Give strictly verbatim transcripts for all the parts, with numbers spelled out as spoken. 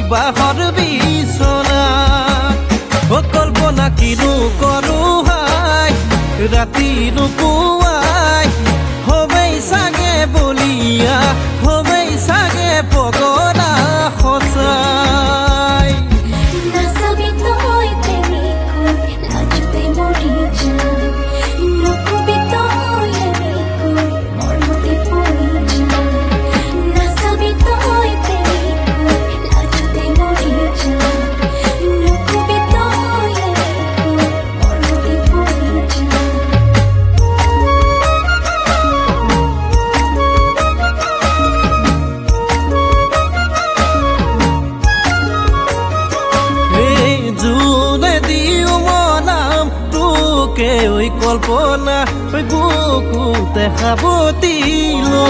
বাহৰ বিচনাত অ কল্পনা কিনো কৰো হাই ৰাতি নুপুৱাই হবেই চাগে বলিয়া হবেই চাগে পগলা সঁচাই নাচাবি তই তেনেকৈ লাজতে মৰি যাম নকবি তই এনেকৈ মৰমতে পৰি যাম নাচাবি তই তেনেকৈ লাজতে মৰি যাম নকবি তই এনেকৈ মৰমতে পৰি যাম জুনে দিও মনাম তোকে ওই কল্পনা ওই বুকুতে সাবতিলো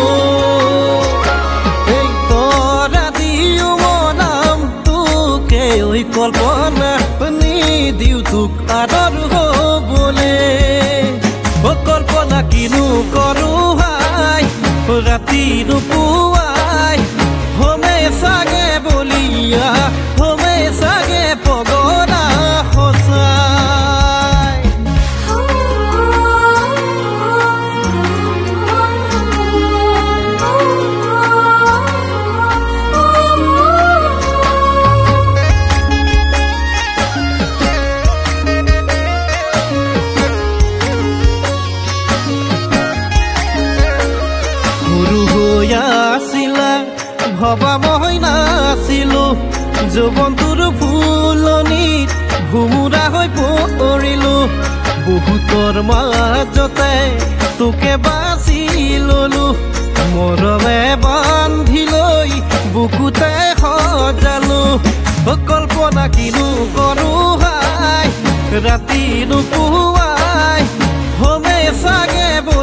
এই তৰা দিও মনাম তোকে ওই কল্পনা নিদিও তোক আদৰ হবলে ও কল্পনা কিনো কৰো হাই ৰাতি নুপুৱাই হমে চাগে বলিয়া হমে চাগে পগলা সঁচাই সৰু হৈ আছিলা ভবা মই নাছিলো যৌৱনটোৰ ফুলনিত ভোমোৰা হৈ পৰিলো বহুতৰ মাজতে তোকে বাছি ললো মৰমে বান্ধি লৈ বুকুতে সজালো কল্পনা কিনো কৰো হাই ৰাতি নুপুৱাই হমে চাগে